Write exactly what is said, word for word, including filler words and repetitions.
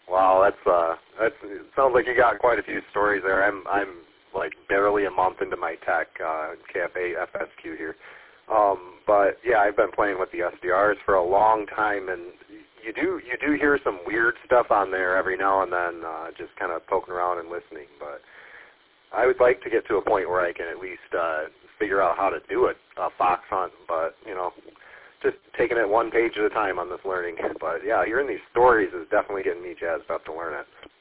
Wow, that's uh, that's it sounds like you got quite a few stories there. I'm I'm like barely a month into my tech uh, K F A F S Q here, um, but yeah, I've been playing with the S D Rs for a long time, and you do you do hear some weird stuff on there every now and then, uh, just kind of poking around and listening. But I would like to get to a point where I can at least uh, figure out how to do it, a fox hunt. But you know, just taking it one page at a time on this learning. But yeah, hearing these stories is definitely getting me jazzed up to learn it.